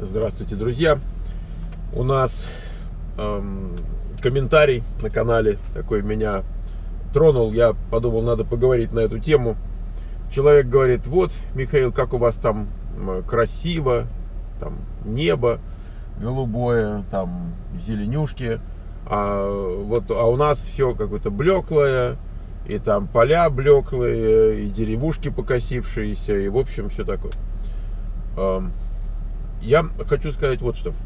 Здравствуйте, друзья! У нас комментарий на канале такой меня тронул. Я подумал, надо поговорить на эту тему. Человек говорит: вот, Михаил, как у вас там красиво, там небо голубое, там зеленюшки, а у нас все какое-то блеклое, и там поля блеклые, и деревушки покосившиеся, и в общем все такое. Я хочу сказать вот что.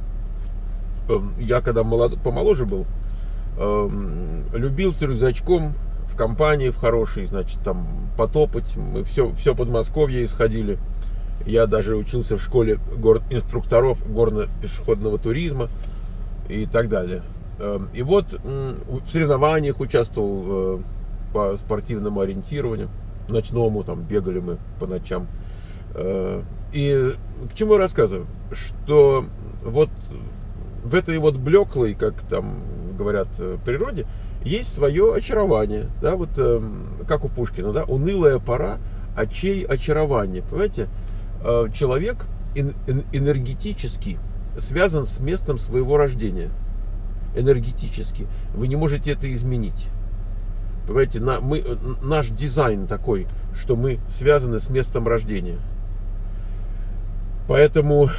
Я когда помоложе был, любил с рюкзачком в компании, в хорошей, значит, там потопать. Мы все Подмосковье исходили. Я даже учился в школе инструкторов горно-пешеходного туризма и так далее. И вот в соревнованиях участвовал по спортивному ориентированию, ночному, там бегали мы по ночам. И к чему я рассказываю? Что вот в этой вот блеклой, как там говорят, природе, есть свое очарование, да, вот как у Пушкина, да, унылая пора очей очарования, понимаете? Человек энергетически связан с местом своего рождения, энергетически, вы не можете это изменить, понимаете? Наш дизайн такой, что мы связаны с местом рождения. Поэтому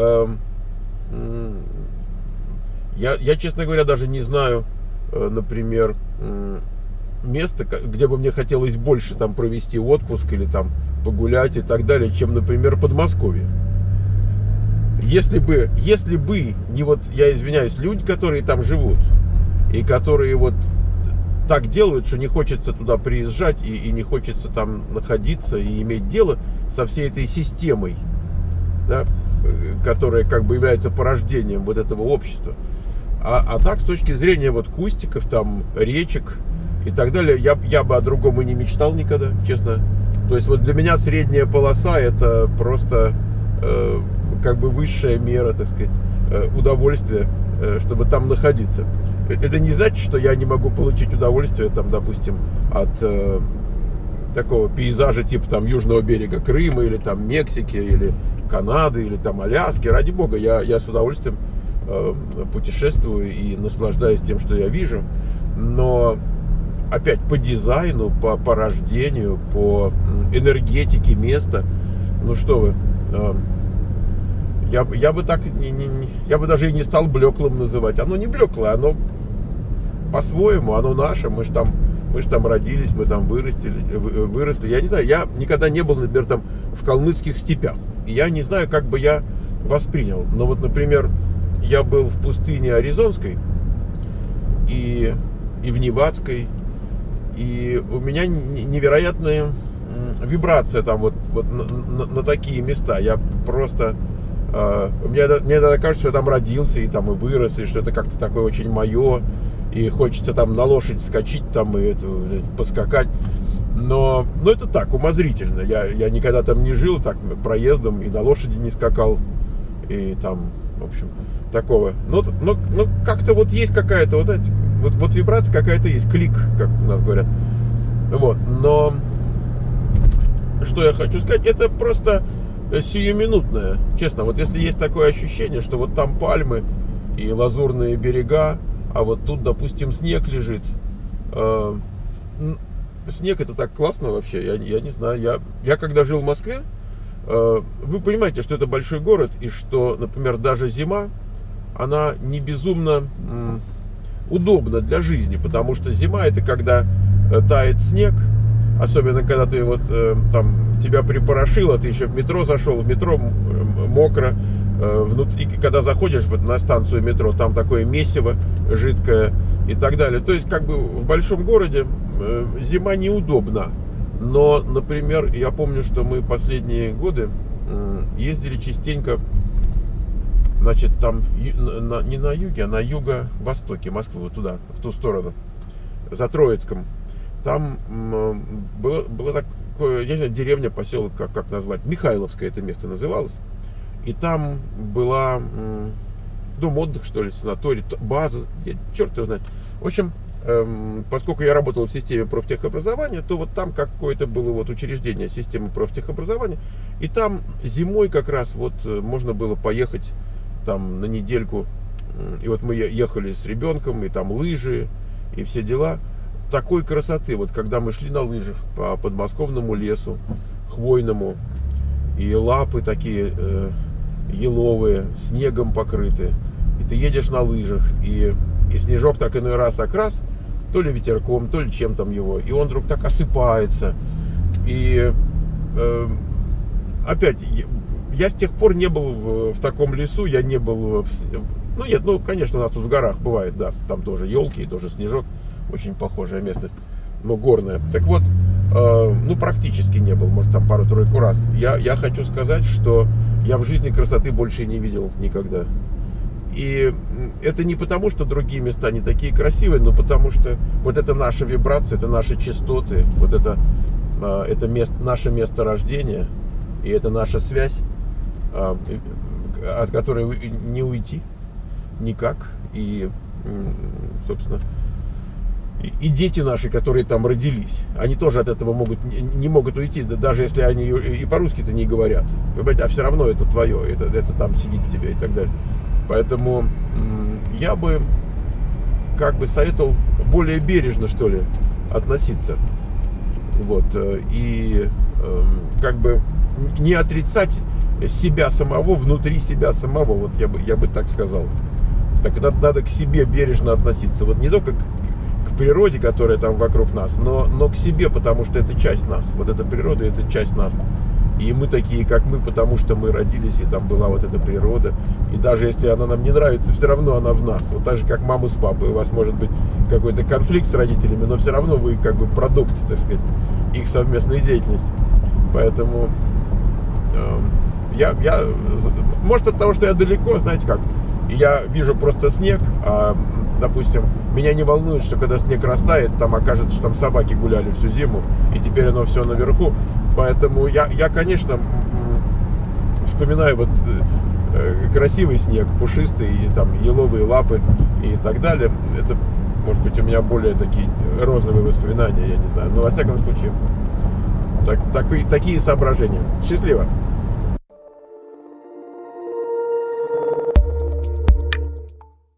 я, честно говоря, даже не знаю, например, место, где бы мне хотелось больше там провести отпуск или там погулять и так далее, чем, например, Подмосковье. Если бы не вот, я извиняюсь, люди, которые там живут и которые вот так делают, что не хочется туда приезжать и не хочется там находиться и иметь дело со всей этой системой, да, которая как бы является порождением вот этого общества. А так, с точки зрения вот кустиков, там, речек и так далее, я бы о другом и не мечтал никогда, честно. То есть вот для меня средняя полоса — это просто как бы высшая мера, так сказать, удовольствия, чтобы там находиться. Это не значит, что я не могу получить удовольствие, там, допустим, от такого пейзажа типа там южного берега Крыма или там Мексики или Канады или там Аляски. Ради бога, я с удовольствием путешествую и наслаждаюсь тем, что я вижу. Но опять по дизайну, по рождению, по энергетике места, ну что вы, я бы так я бы даже и не стал блеклым называть. Оно не блеклое, оно по-своему, оно наше. Мы же там родились, мы там выросли. Я не знаю, я никогда не был, например, там в калмыцких степях. И я не знаю, как бы я воспринял. Но вот, например, я был в пустыне Аризонской и в Невадской. И у меня невероятная вибрация там вот на такие места. Я просто... Мне тогда кажется, что я там родился и там и вырос, и что это как-то такое очень мое. И хочется там на лошадь скачать там и поскакать. Но это так, умозрительно. Я никогда там не жил так проездом и на лошади не скакал. И там, в общем, такого. Но как-то вот есть какая-то вот вибрация какая-то есть, клик, как у нас говорят. Вот. Но что я хочу сказать, это просто сиюминутное. Честно, вот если есть такое ощущение, что вот там пальмы и лазурные берега, а вот тут, допустим, снег лежит. Снег — это так классно вообще. Я не знаю. Я когда жил в Москве, вы понимаете, что это большой город, и что, например, даже зима, она не безумно удобна для жизни, потому что зима — это когда тает снег, особенно когда ты вот там тебя припорошило, ты еще в метро зашел, в метро мокро, внутри, когда заходишь на станцию метро, там такое месиво жидкое и так далее. То есть как бы в большом городе зима неудобна. Но, например, я помню, что мы последние годы ездили частенько, значит, там не на юге, а на юго-востоке Москвы, вот туда, в ту сторону, за Троицком. Там было такое, я не знаю, деревня, поселок, как назвать, Михайловское это место называлось. И там была дом отдыха, что ли, санаторий, база, черт его знает. В общем, поскольку я работал в системе профтехобразования, то вот там какое-то было вот учреждение системы профтехобразования, и там зимой как раз вот можно было поехать там на недельку, и вот мы ехали с ребенком, и там лыжи, и все дела. Такой красоты, вот когда мы шли на лыжах по подмосковному лесу, хвойному, и лапы такие еловые, снегом покрыты, и ты едешь на лыжах, и снежок так иной раз, так раз, то ли ветерком, то ли чем там его, и он вдруг так осыпается. И опять, я с тех пор не был в таком лесу, я не был, ну нет, ну конечно у нас тут в горах бывает, да, там тоже елки, тоже снежок, очень похожая местность, но горная. Так вот, ну практически не был, может там пару-тройку раз. Я хочу сказать, что я в жизни красоты больше не видел никогда. И это не потому, что другие места не такие красивые, но потому что вот это наша вибрация, это наши частоты, вот это наше место рождения, и это наша связь, от которой не уйти никак. И, собственно, и дети наши, которые там родились, они тоже от этого не могут уйти, даже если они и по-русски-то не говорят. А все равно это твое, это там сидит в тебе и так далее. Поэтому я бы как бы советовал более бережно, что ли, относиться. Вот. И как бы не отрицать себя самого, внутри себя самого. Вот я бы так сказал. Так надо к себе бережно относиться. Вот не только к природе, которая там вокруг нас, но к себе, потому что это часть нас. Вот эта природа, это часть нас. И мы такие, как мы, потому что мы родились, и там была вот эта природа. И даже если она нам не нравится, все равно она в нас. Вот так же, как мама с папой. У вас может быть какой-то конфликт с родителями, но все равно вы как бы продукт, так сказать, их совместной деятельности. Поэтому может от того, что я далеко, знаете как, я вижу просто снег, допустим, меня не волнует, что когда снег растает, там окажется, что там собаки гуляли всю зиму, и теперь оно все наверху. Поэтому я конечно, вспоминаю вот красивый снег, пушистый, и там еловые лапы и так далее. Это, может быть, у меня более такие розовые воспоминания, я не знаю. Но, во всяком случае, такие соображения. Счастливо!